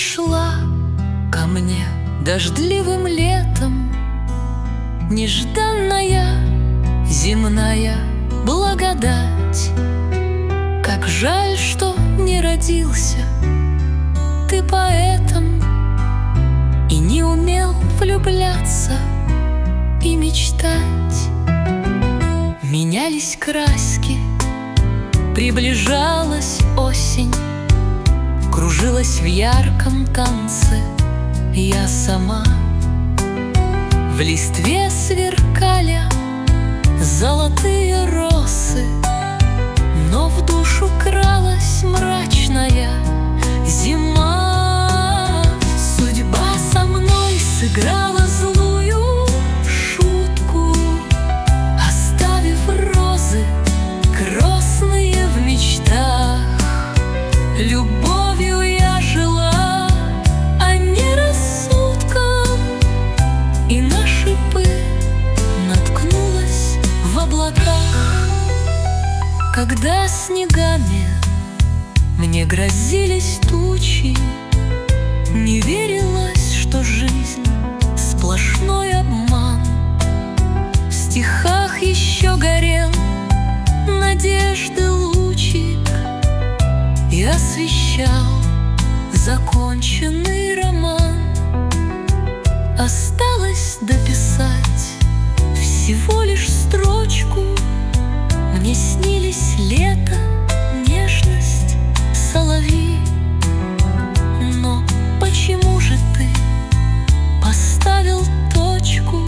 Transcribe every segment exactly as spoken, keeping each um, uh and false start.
пришла ко мне дождливым летом, нежданная земная благодать. Как жаль, что не родился ты поэтом и не умел влюбляться и мечтать. Менялись краски, приближалась осень, кружилась в ярком танце я сама. В листве сверкали золотые росы, но в душу кралась мрачная зима. Судьба со мной сыграла злую шутку, оставив розы красные в мечтах. Любовью я жила, а не рассудком, и на шипы наткнулась в облаках. Когда снегами мне грозились тучи, не верилось, что жизнь сплошной обман. В стихах еще горел надежды лучик и освещал законченный роман. Осталось дописать всего лишь строчку. Мне снились лето, нежность, соловьи. Но почему же ты поставил точку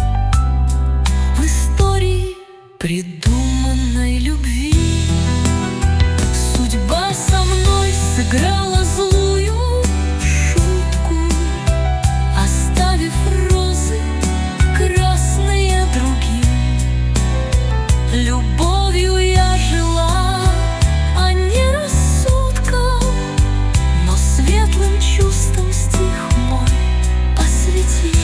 в истории придуманной любви? Судьба со мной сыграла злую шутку, оставив розы красные другим. Любовью я жила, а не рассудком, но светлым чувством стих мой посвяти.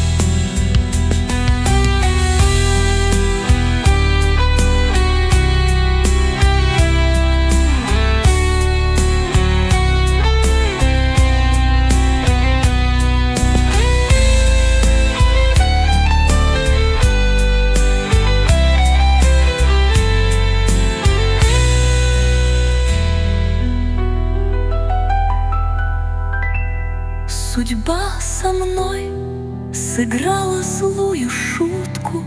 Судьба со мной сыграла злую шутку,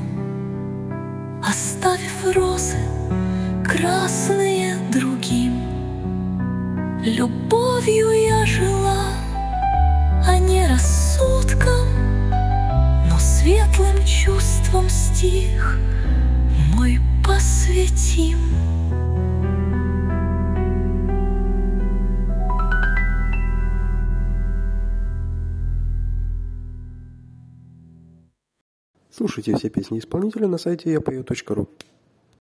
оставив розы красные другим. Любовью я жила, а не рассудком, но светлым чувством стих мой посвятим. Слушайте все песни исполнителя на сайте я пою точка ру.